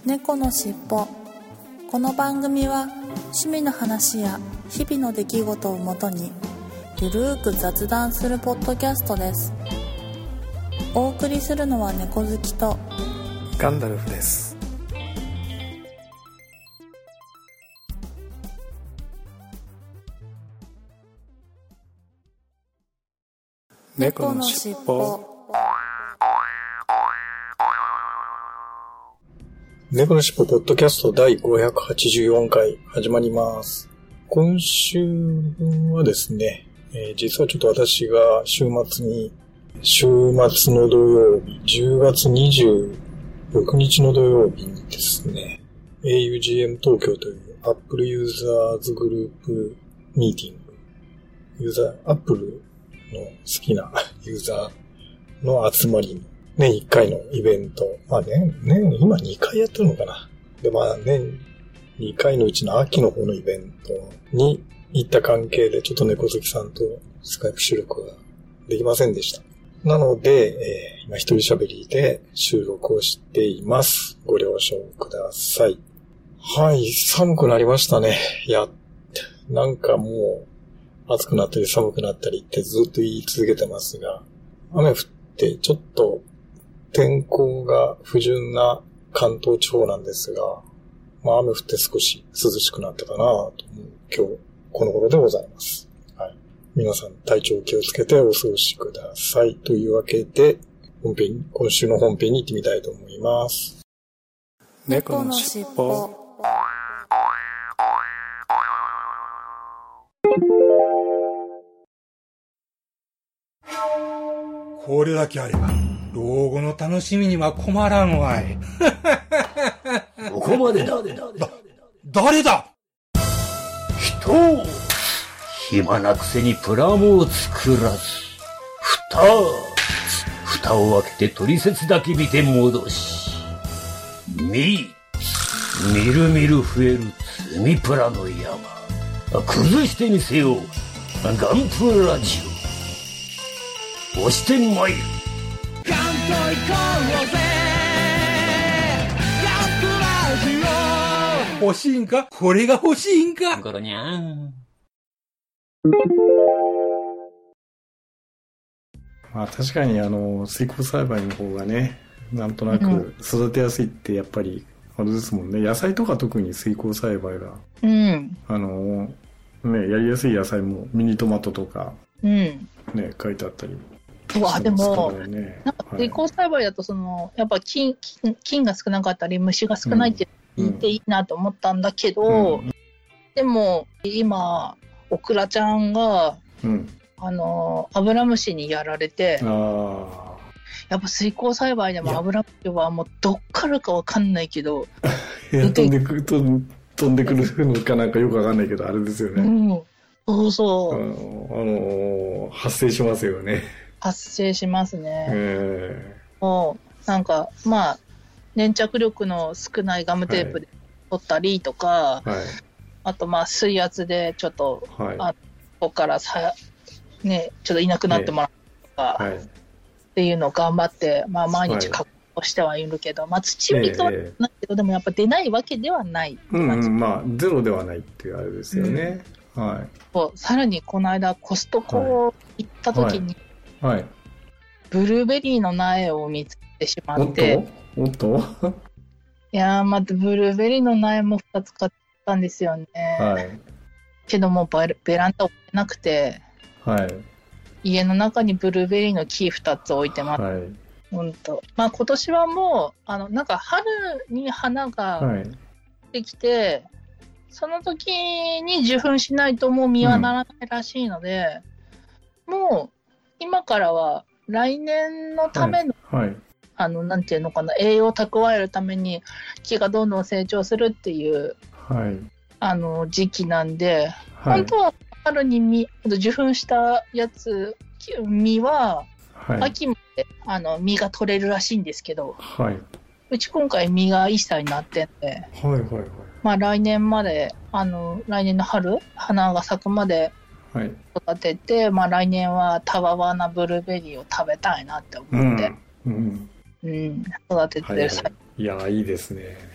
猫のしっぽ。この番組は趣味の話や日々の出来事をもとにゆるーく雑談するポッドキャストです。お送りするのは猫好きとガンダルフです。 猫のしっぽ。 猫のしっぽポッドキャスト第584回始まります。今週はですね、実はちょっと私が週末の土曜日、10月26日の土曜日にですね、augm 東京という Apple ユーザーズグループミーティング、Apple の好きなユーザーの集まりの年1回のイベント。今2回やってるのかな。で、年2回のうちの秋の方のイベントに行った関係でちょっと猫好きさんとスカイプ収録ができませんでした。なので、今一人喋りで収録をしています。ご了承ください。はい、寒くなりましたね。なんかもう暑くなったり寒くなったりってずっと言い続けてますが、雨降ってちょっと天候が不順な関東地方なんですが、雨降って少し涼しくなったかなと思う今日この頃でございます。はい。皆さん体調気をつけてお過ごしください。というわけで、今週の本編に行ってみたいと思います。 猫のしっぽ。 これだけあれば老後の楽しみには困らんわい。 ここまでだ。 誰だ？ 人暇なくせにプラモを作らず、蓋を開けて取説だけ見て戻し、みるみる増える積みプラの山、崩してみせようガンプラジオ。押してまいる。 ガンと行こうぜガンプラジオ。 欲しいんか？これが欲しいんか？ ゴロニャン。 確かに水耕栽培の方がね、なんとなく育てやすいってやっぱりあれですもんね。野菜とか特に水耕栽培が、やりやすい野菜もミニトマトとか、書いてあったり。 でも、なんか水耕栽培だとやっぱ菌が少なかったり虫が少ないって言っていいなと思ったんだけど、でも今オクラちゃんが、アブラムシにやられて、やっぱ水耕栽培でもアブラムシはもうどっからかわかんないけど飛んでくるのかなんかよくわかんないけどあれですよね。 そう。 発生しますよね。 発生しますね。もうなんか粘着力の少ないガムテープで取ったりとか、あと水圧でちょっと、ここからちょっといなくなってもらうとか、っていうのを頑張って、毎日加工してはいるけど、土見とはないけど、でもやっぱ出ないわけではない。 ゼロではないっていうあれですよね。 さらにこの間コストコ行った時に、ブルーベリーの苗を見つけてしまって、 おっといやまたブルーベリーの苗も2つ買ったんですよね。けどもベランダ置けなくて、家の中にブルーベリーの木2つ置いてます。今年はもうなんか春に花ができて、その時に受粉しないともう実はならないらしいので、もう今からは来年のための、なんていうのかな、栄養を蓄えるために木がどんどん成長するっていう、時期なんで、本当は春に受粉したやつ実は秋まで実が取れるらしいんですけど、うち今回実が1歳になってんで、来年まで来年の春花が咲くまで育てて、来年はたわわなブルーベリーを食べたいなって思って、育ててる際、 いやいいですね。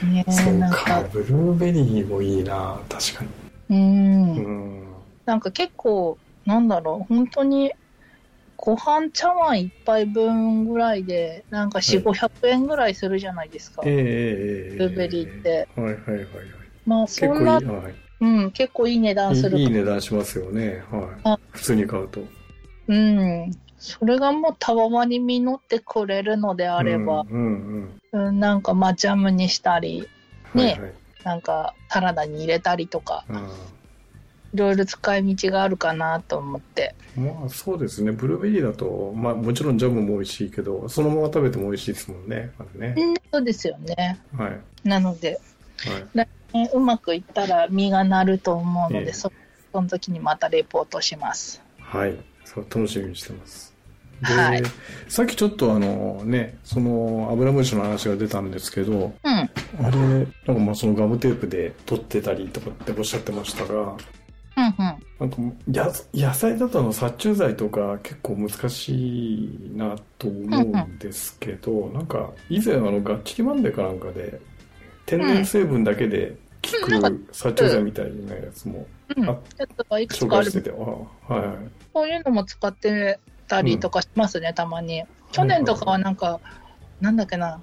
ね。 そうか、ブルーベリーもいいな、確かに。 なんか結構、なんだろう、本当に、ご飯茶碗一杯分ぐらいで、なんか4、500円ぐらいするじゃないですか。ブルーベリーって。 はいはいはいはい。 まあそんな、結構いい値段する。 いい値段しますよね。はい。普通に買うと。 それがもうたわわに実ってくれるのであれば、なんかまあジャムにしたり、ね、なんかサラダに入れたりとか。いろいろ使い道があるかなと思って。 まあそうですね。ブルーベリーだと、まあもちろんジャムも美味しいけど、そのまま食べても美味しいですもんね。 そうですよね。 はい。 なので、うまくいったら実がなると思うので、その時にまたレポートします。 はい。そう楽しみにしてます。で、さっきちょっとそのアブラムシの話が出たんですけど、あれ、なんかまあそのガムテープで取ってたりとかっておっしゃってましたが、なんか野菜だと殺虫剤とか結構難しいなと思うんですけど、なんか以前ガッチリマンデーかなんかで天然成分だけで効く殺虫剤みたいなやつも紹介してて、 そういうのも使ってたりとかしますね、たまに。去年とかはなんか、なんだっけな、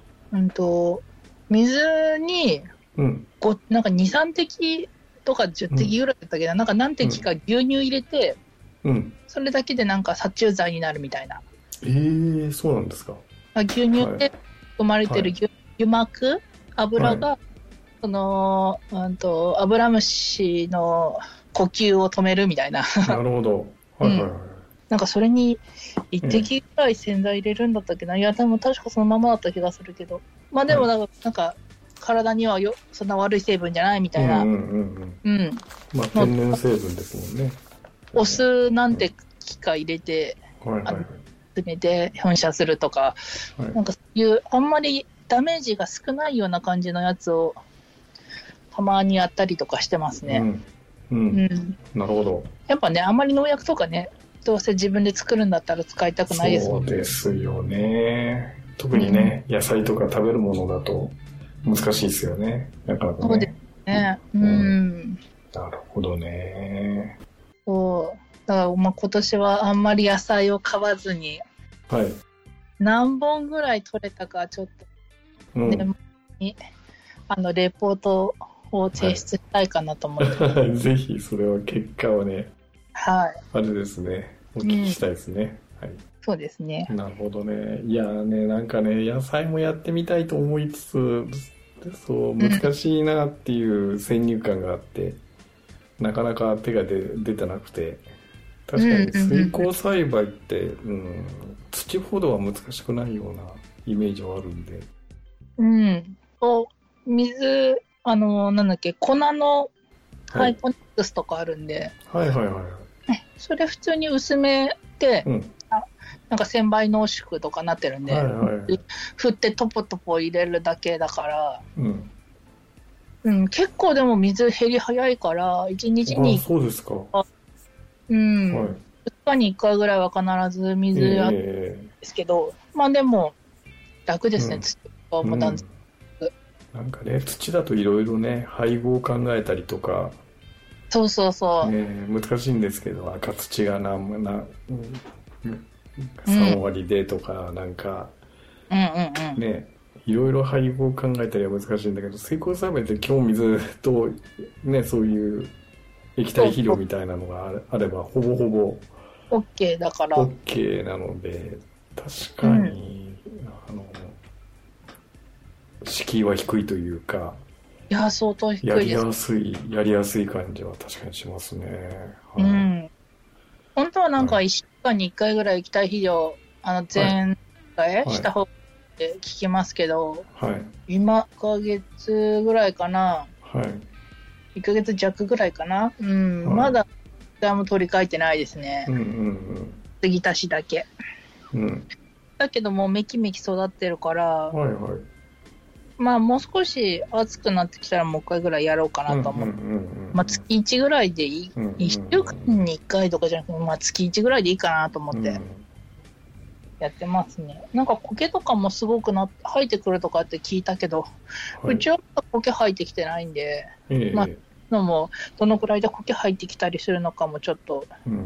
水になんか2、3滴とか10滴ぐらいだったけど、なんか何滴か牛乳入れて、それだけでなんか殺虫剤になるみたいな。 そうなんですか。 牛乳って生まれてる油膜、油が、そのアブラムシの呼吸を止めるみたいな。 なるほど。 なんかそれに1滴ぐらい洗剤入れるんだったっけな。いや、でも確かそのままだった気がするけど。まあでもなんか、体にはそんな悪い成分じゃないみたいな。 まあ天然成分ですもんね。 お酢なんて機械入れて、詰めて噴射するとか、なんかそういうあんまりダメージが少ないような感じのやつをたまにやったりとかしてますね。なるほど。やっぱね、あんまり農薬とかね、どうせ自分で作るんだったら使いたくないですもんね。 そうですよね。特にね、野菜とか食べるものだと難しいですよね。なかなかね。 そうですね。 なるほどね。 そう。だからまあ今年はあんまり野菜を買わずに、何本ぐらい取れたかちょっと、年末にレポートを提出したいかなと思って。 ぜひそれは結果をね、あれですね、お聞きしたいですね。 そうですね。 なるほどね。いやね、なんかね、野菜もやってみたいと思いつつ、そう難しいなっていう先入観があって、なかなか手が出てなくて、確かに水耕栽培って、土ほどは難しくないようなイメージはあるんで。 水、なんだっけ、粉のハイポニックスとかあるんで、それ普通に薄めて、なんか1000倍濃縮とかなってるんで、振ってトポトポ入れるだけだから、結構でも水減り早いから、1日にそうですか。 2日に1回ぐらいは必ず水やるんですけど、まあでも楽ですね、土はもう断然。 なんかね、土だといろいろね、配合を考えたりとか、 そうそうそう。 難しいんですけど、赤土が3割でとか、なんか、ね、いろいろ配合を考えたりは難しいんだけど、水耕栽培って今日水と、ね、そういう液体肥料みたいなのがあれば、ほぼほぼ OK だから。 OK なので、確かに、敷居は低いというか、 いや、相当低いです。 やりやすい感じは確かにしますね。 本当はなんか1週間に1回ぐらい液体肥料、全体した方がって聞きますけど、今1ヶ月ぐらいかな。1ヶ月弱ぐらいかな。まだも取り替えてないですね。継ぎ足しだけ。だけどもうめきめき育ってるから、まあもう少し暑くなってきたらもう一回ぐらいやろうかなと思って、まあ月1ぐらいでいい、1週間に1回とかじゃなくて、まあ月1ぐらいでいいかなと思って、 やってますね。なんか苔とかもすごく生えてくるとかって聞いたけど、はい、うちは苔生えてきてないんで、まあ、のもどのくらいで苔生えてきたりするのかもちょっと、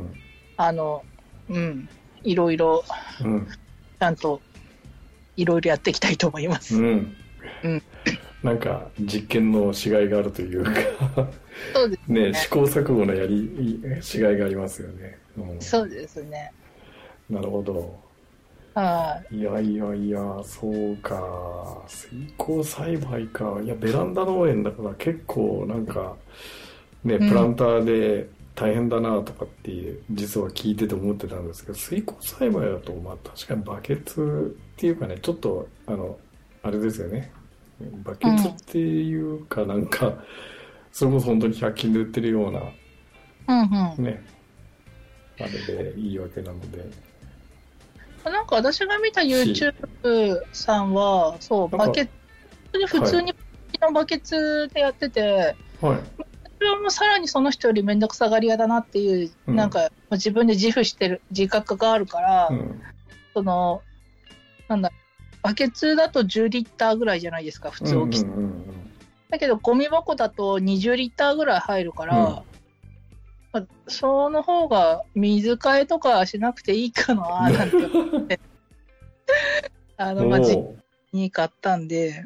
いろいろ、ちゃんといろいろやっていきたいと思います。 なんか実験のしがいがあるというかそうですね。 試行錯誤のしがいがありますよね。 そうですね。 なるほど。いや、そうか。水耕栽培か。いや、ベランダ農園だから結構なんか、ね、プランターで大変だなとかって実は聞いてて思ってたんですけど、水耕栽培だと、まあ確かにバケツっていうかね、ちょっと、あれですよね。バケツっていうかなんか、それこそ本当に100均で売ってるような、ね、あれでいいわけなので。 なんか私が見た YouTube さんは、そう、バケツ、普通にバケツでやってて、それはもうさらにその人よりめんどくさがり屋だなっていう、なんか自分で自負してる自覚があるから、バケツだと10リッターぐらいじゃないですか、普通大きさ。だけどゴミ箱だと20リッターぐらい入るから、その方が水替えとかしなくていいかななんて思って実に買ったんで、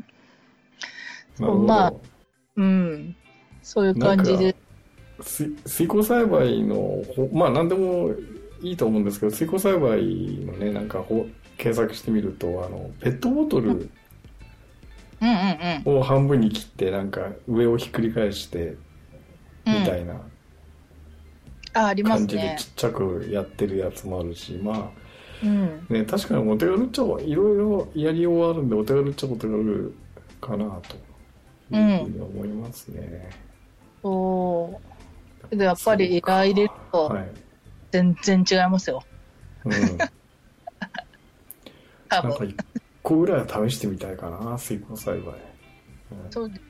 そういう感じで。 水耕栽培のまあ何でもいいと思うんですけど、水耕栽培のね、なんか検索してみるとペットボトルを半分に切ってなんか上をひっくり返してみたいな感じでちっちゃくやってるやつもあるし、まあね、確かにお手軽っちゃいろいろやりようはあるんで、お手軽っちゃお手軽かなというふうに思いますね。 けどやっぱり枝入れると全然違いますよ。 なんか1個ぐらいは試してみたいかな、水耕栽培。 そうです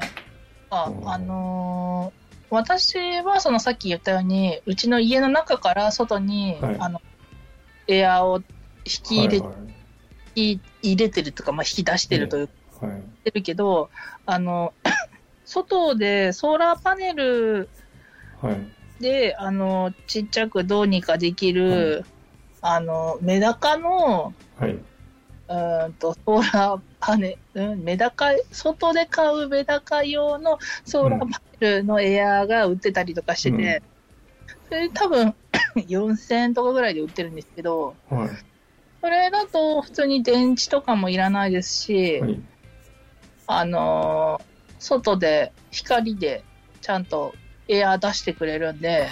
ね。私はさっき言ったように、うちの家の中から外に、エアを引れてるとか、引き出してるというか、てるけど、外でソーラーパネルで、ちっちゃくどうにかできる、メダカの、ソーラーパネル、外で買うメダカ用のソーラーパネルのエアーが売ってたりとかしてて、それ多分4000円とかぐらいで売ってるんですけど、それだと普通に電池とかもいらないですし、外で光でちゃんとエアー出してくれるんで、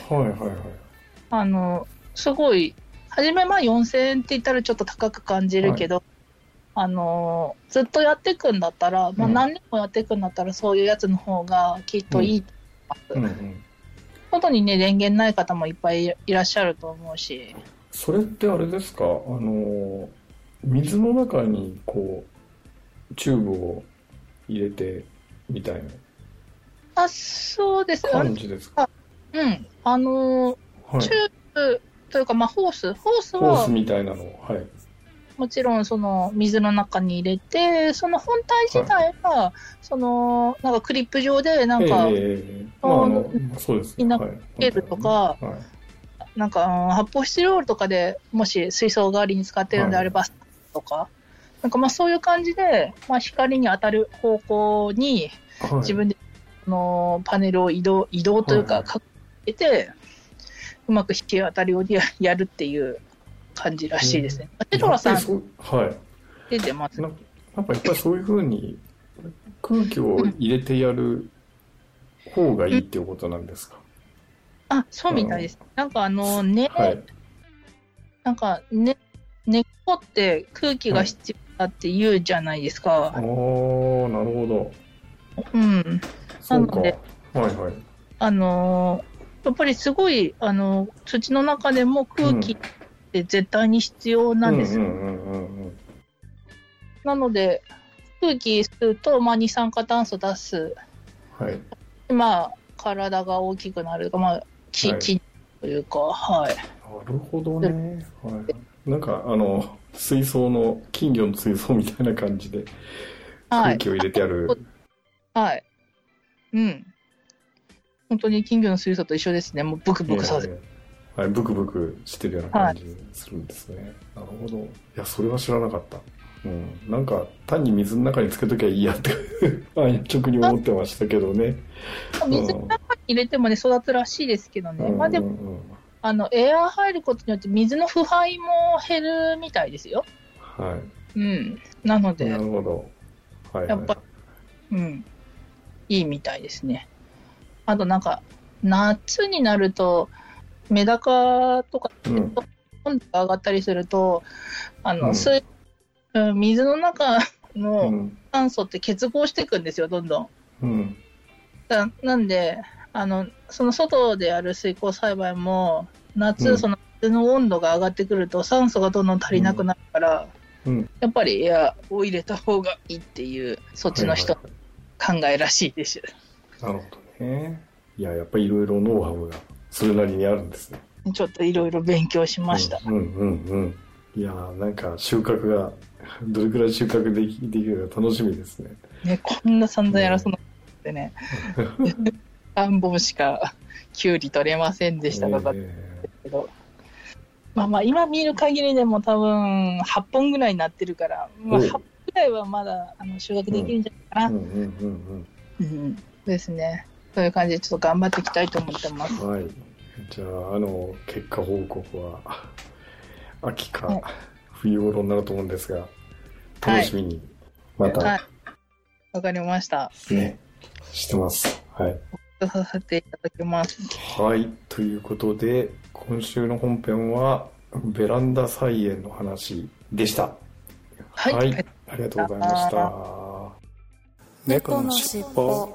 すごい、初め4000円って言ったらちょっと高く感じるけど、ずっとやっていくんだったら、何年もやっていくんだったらそういうやつの方がきっといいと思います。外にね、電源ない方もいっぱいいらっしゃると思うし。 それってあれですか、水の中にチューブを入れてみたいなそうです感じですか。 チューブというか、ホースみたいなのもちろん水の中に入れて、その本体自体はなんかクリップ状でなんかそうですね、 ケーブルとか、なんか発泡スチロールとかでもし水槽代わりに使ってるんであればとか、なんかそういう感じで、光に当たる方向に自分でパネルを移動というかかけて、うまく引き当たるようにやるっていう感じらしいですね。テトラさん出てます。 やっぱりそういう風に空気を入れてやる方がいいっていうことなんですか。 そうみたいです。なんかなんか根っこって空気が必要だって言うじゃないですか。 なるほど。 なので、やっぱりすごい土の中でも空気って絶対に必要なんですよ。なので空気吸うと、二酸化炭素出す、体が大きくなる、筋というか、 なるほどね。なんか水槽の、金魚の水槽みたいな感じで、空気を入れてある。 はい。うん。本当に金魚の水槽と一緒ですね。もうブクブクさせて。 はい、ブクブクしてるような感じするんですね。なるほど。いや、それは知らなかった。うん。なんか、単に水の中につけときゃいいやって、直に思ってましたけどね。 水の中に入れてもね、育つらしいですけどね。まあでも、エアー入ることによって水の腐敗も減るみたいですよ。 はい。 うん。なので。 なるほど。はい、はい。 やっぱ、うん。いいみたいですね。あとなんか、夏になると、メダカとか、温度が上がったりすると、水の中の酸素って結合していくんですよ、どんどん。 うん。 なんで、その外でやる水耕栽培も、夏、その水の温度が上がってくると、酸素がどんどん足りなくなるから、やっぱりエアを入れた方がいいっていう、そっちの人の考えらしいです。 なるほどね。いや、やっぱりいろいろノウハウがそれなりにあるんですね。 ちょっといろいろ勉強しました。 いやー、なんか収穫が、どれくらい収穫できるか楽しみですね。 ね、こんな散々やらそうなってね。3本しかキュウリ取れませんでしたが、まあ今見る限りでも多分8本ぐらいになってるから、8本ぐらいはまだ収穫できるんじゃないかな。ですね。そういう感じでちょっと頑張っていきたいと思ってます。 はい。じゃあ、結果報告は、秋か冬頃になると思うんですが、楽しみに、また。 わかりました。 ね、してます。はい。 させていただきます。 はい。ということで、今週の本編は、ベランダ菜園の話でした。 はい。 はい。ありがとうございました。 猫のしっぽ。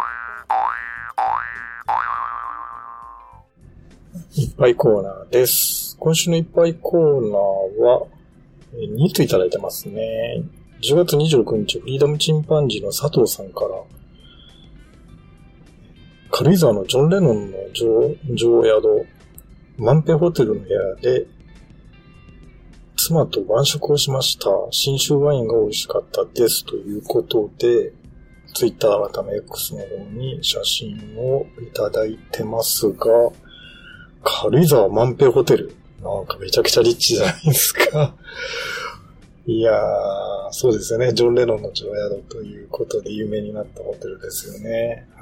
いっぱいコーナーです。今週のいっぱいコーナーは、2ついただいてますね。10月26日、フリーダムチンパンジーの佐藤さんから、軽井沢のジョン・レノンの常宿、万平ホテルの部屋で、妻と晩食をしました。信州ワインが美味しかったです。ということで、ツイッター改め X の方に写真をいただいてますが、軽井沢万平ホテル。なんかめちゃくちゃリッチじゃないですか。いやー、そうですよね。ジョン・レノンの常宿ということで有名になったホテルですよね。はい。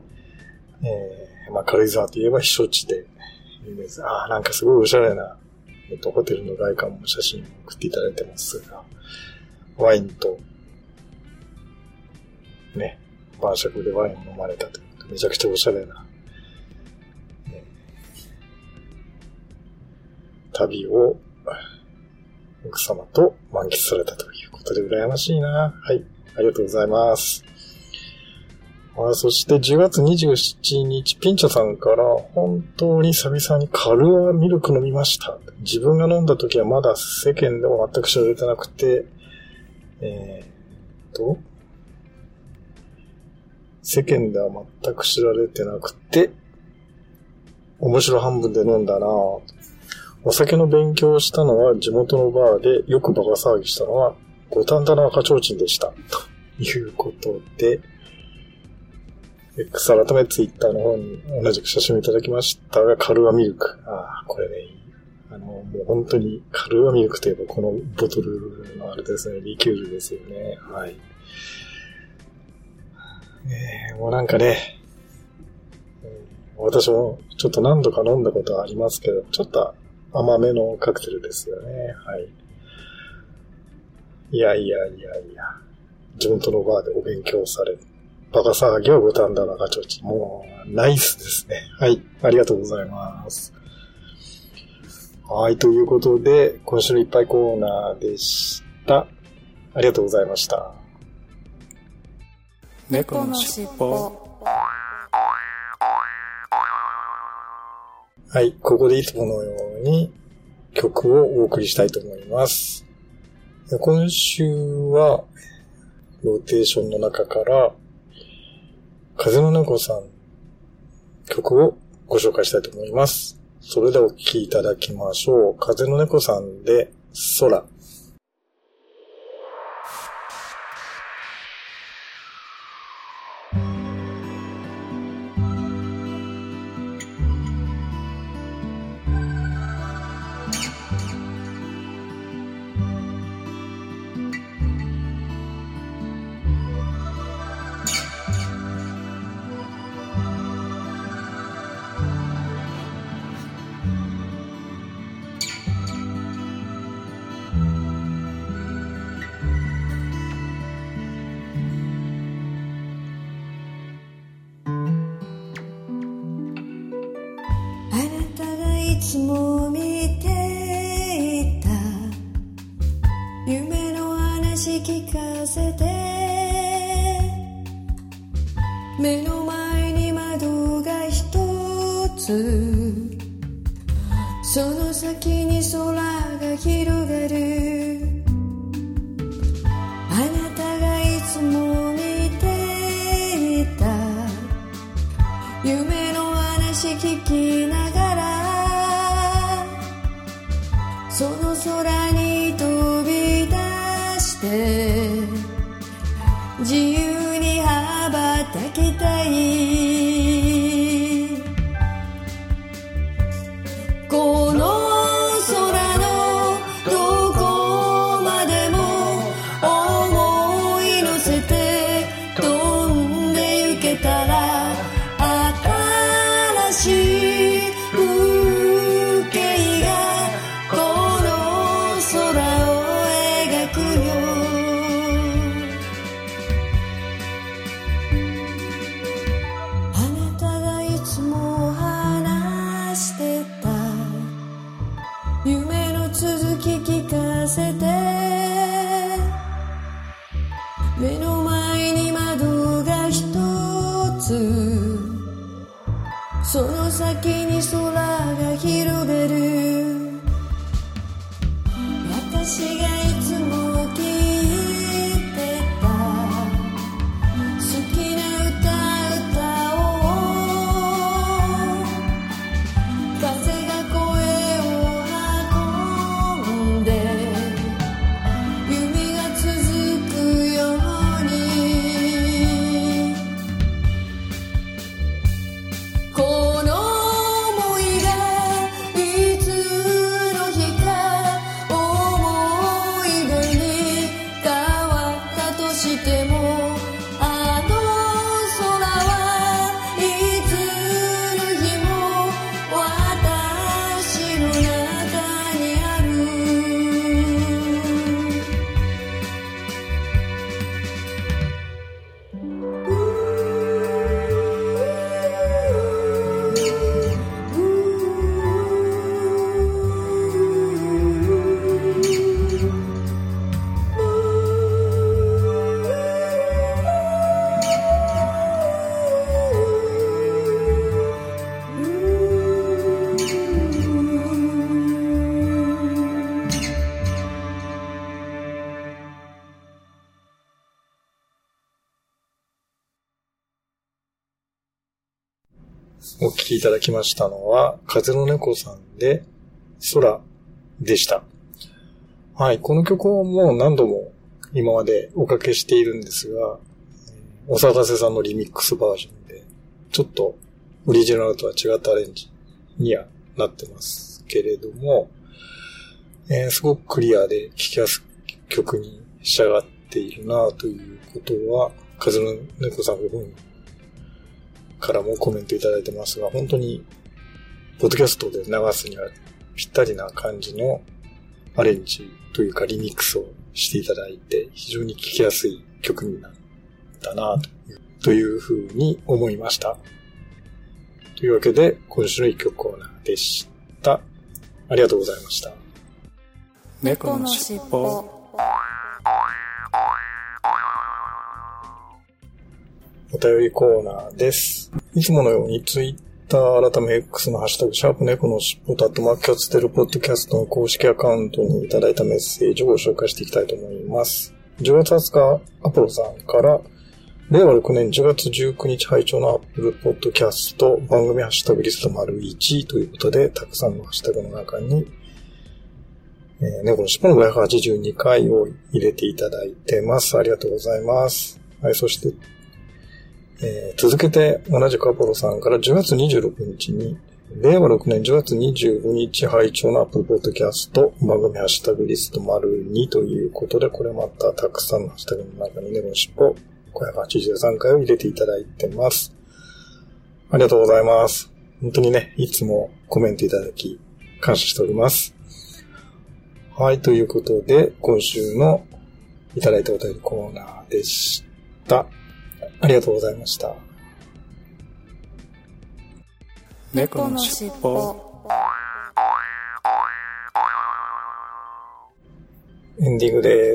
軽井沢といえば避暑地で有名です。なんかすごいおしゃれな、ホテルの外観も写真送っていただいてますが、ワインと、ね、晩酌でワインを飲まれたということで、めちゃくちゃおしゃれな、旅を奥様と満喫されたということで羨ましいな。はい。ありがとうございます。そして10月27日、ピンチャさんから本当に久々にカルアミルク飲みました。自分が飲んだ時はまだ世間でも全く知られてなくて、世間では全く知られてなくて、面白半分で飲んだなぁ。お酒の勉強をしたのは地元のバーでよくバカ騒ぎしたのは五反田の赤ちょうちんでした。ということで、X 改めツイッターの方に同じく写真をいただきましたが、カルアミルク。これね、もう本当にカルアミルクといえばこのボトルのあれですね、リキュールですよね。はい。もうなんかね、私もちょっと何度か飲んだことはありますけど、ちょっと甘めのカクテルですよね。はい。いや。地元のバーでお勉強され、バカ騒ぎは五反田の赤ちょうちん。もう、ナイスですね。はい。ありがとうございます。はい。ということで、今週のいっぱいコーナーでした。ありがとうございました。 猫のしっぽ。 はい。ここでいつものように曲をお送りしたいと思います。今週は、ローテーションの中から、風の猫さん曲をご紹介したいと思います。それではお聴きいただきましょう。風の猫さんで空。 つも見ていた夢の話聞かせて目の前に窓が一つその先に空が広がるあなたがいつも見ていた夢の話聞きながらその空に飛び出して自由に羽ばたきたいこの空のどこまでも思い乗せて飛んで行けたら新しい風景がこの空を描くよあなたがいつも話してた夢の続き聞かせて目の前に窓が一つその先に空が広がる私がいつも聴いてた好きな歌を風が声を運んで夢が続くようにこの想いがいつの日か思い出に変わったとしてもあの空はいつの日も私の中にあお聴きいただきましたのは、風の猫さんで空でした。はい、この曲をもう何度も今までおかけしているんですが、おさだせさんのリミックスバージョンで、ちょっとオリジナルとは違ったアレンジにはなってますけれども、すごくクリアで聴きやすい曲に仕上がっているなということは、風の猫さんご本人からもコメントいただいてますが、本当にポッドキャストで流すにはぴったりな感じのアレンジというかリミックスをしていただいて非常に聴きやすい曲になったなというふうに思いました。というわけで今週の一曲コーナーでした。ありがとうございました。 猫のしっぽ。 お便りコーナーです。いつものようにツイッター改め X のハッシュタグシャープ猫のしっぽとキャステルポッドキャストの公式アカウントにいただいたメッセージをご紹介していきたいと思います。10月20日アポロさんから令和6年10月19日配聴の Apple Podcast 番組ハッシュタグリスト-1ということでたくさんのハッシュタグの中に猫のしっぽの582回を入れていただいてます。ありがとうございます。はい、そして続けて同じくアポロさんから10月26日に令和6年10月25日配聴の Apple Podcast 番組ハッシュタグリスト-2ということで、これまたたくさんのハッシュタグの中に猫のしっぽ583回を入れていただいてます。ありがとうございます。本当にね、いつもコメントいただき感謝しております。はい、ということで今週のいただいたお便りコーナーでした。ありがとうございました。 猫のしっぽ。 エンディングです。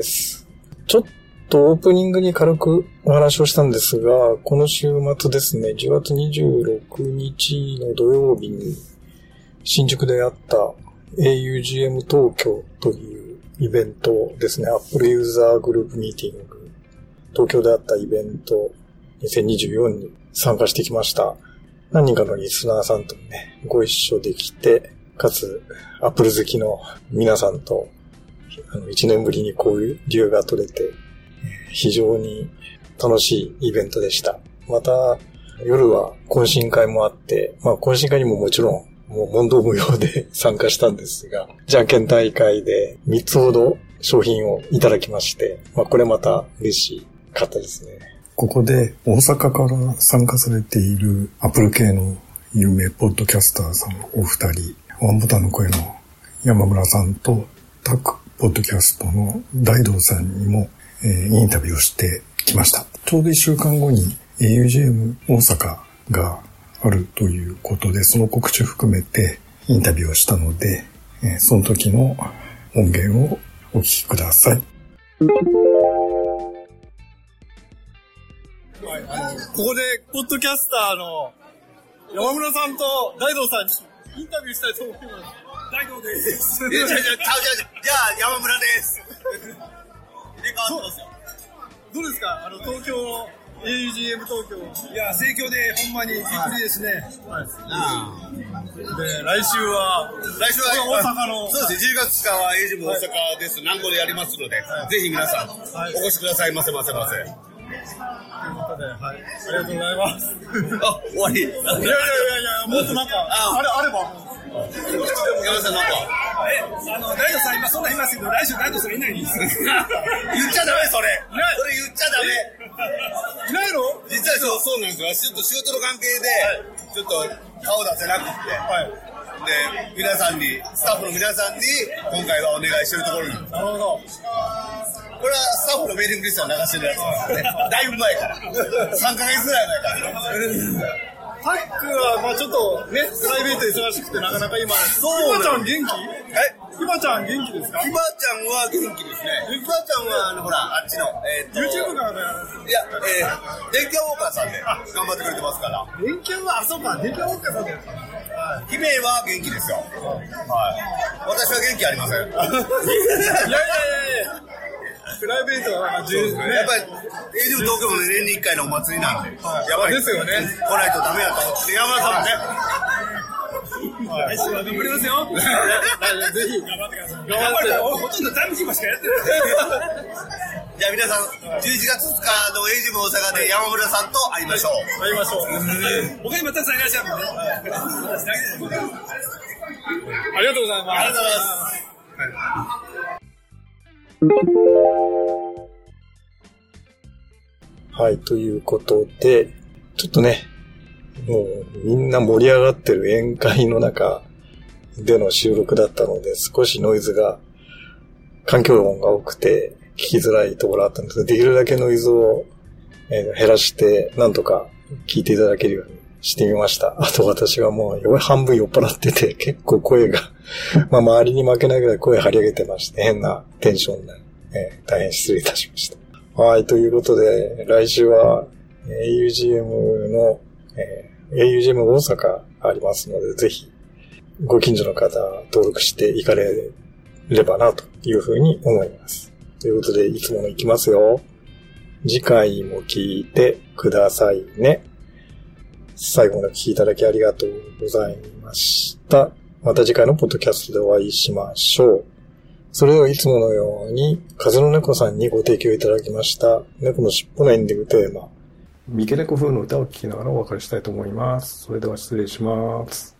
ちょっとオープニングに軽くお話をしたんですが、この週末ですね、10月26日の土曜日に新宿であった augm 東京というイベントですね、Apple ユーザーグループミーティング、東京であったイベント2024に参加してきました。何人かのリスナーさんとね、ご一緒できて、かつ Apple 好きの皆さんと1年ぶりに交流が取れて、非常に楽しいイベントでした。また夜は懇親会もあって、懇親会にももちろんもう問答無用で参加したんですが、じゃんけん大会で3つほど商品をいただきまして、これまた嬉しかったですね。 ここで大阪から参加されているアップル系の有名ポッドキャスターさんお二人、ワンボタンの声の山村さんとタクポッドキャストの大道さんにも、インタビューをしてきました。ちょうど1週間後に augm 大阪があるということで、その告知を含めてインタビューをしたので、その時の音源をお聞きください。 ここでポッドキャスターの山村さんと大道さんにインタビューしたいと思います。大道です。じゃあ山村です。入れ替わってますよ。どうですか、東京の augm 東京。いや、盛況でほんまにびっくりですね。はい。で、来週は大阪の。 そうですね、10月からは augm 大阪です。南郷でやりますので、ぜひ皆さん、お越しくださいませ。ということで、 はい。ありがとうございます。 あ、終わり。いや、 もっとなんか、あれば。 山田さんなんか。 大道さん今そんな言いますけど、来週大道さんいないんです。 言っちゃダメ、それ言っちゃダメ。 いないの？ 実はそうなんですよ。ちょっと仕事の関係で、ちょっと顔出せなくって。で、スタッフの皆さんに、今回はお願いしてるところに。 なるほど。 これはスタッフのメーリングリストは流してるやつですね。だいぶ前から。3ヶ月ぐらい前から。 タックは、ちょっとね、プライベート忙しくてなかなか今、ひばちゃん元気？ひばちゃん元気ですか？ ひばちゃんは元気ですね。ひばちゃんは、ほら、あっちの、 YouTube からね。 いや、電気ウォーカーさんで頑張ってくれてますから。 電気ウォーカー、そうか、電気ウォーカーさんで。 姫は元気ですよ。はい。私は元気ありません。 いや。プライベートは重要ですね。 やっぱり、augm 東京も年に1回のお祭りなんで、 やっぱりですよね。 来ないとダメだと思って、山田さんもね。 来週は頑張りますよ。ぜひ頑張ってください。頑張って。ほとんどタイムキーパーしかやってない。 じゃあ皆さん、11月2日のaugm大阪で山村さんと会いましょう。 会いましょう。他にもたくさんいらっしゃるので。ありがとうございます。 ありがとうございます。 はい、ということで、ちょっとね、もうみんな盛り上がってる宴会の中での収録だったので、少しノイズが、環境音が多くて聞きづらいところあったんですが、できるだけノイズを減らして、なんとか聞いていただけるようにしてみました。あと私がもう半分酔っ払ってて、結構声が、周りに負けないぐらい声張り上げてまして、変なテンションで、大変失礼いたしました。はい、ということで、来週は augm の、augm 大阪ありますので、ぜひご近所の方登録していかれればなというふうに思います。ということで、いつものいきますよ。次回も聞いてくださいね。最後までお聞きいただきありがとうございました。また次回のポッドキャストでお会いしましょう。それではいつものように、風の猫さんにご提供いただきました、猫のしっぽのエンディングテーマ、三毛猫風の歌を聴きながらお別れしたいと思います。それでは失礼します。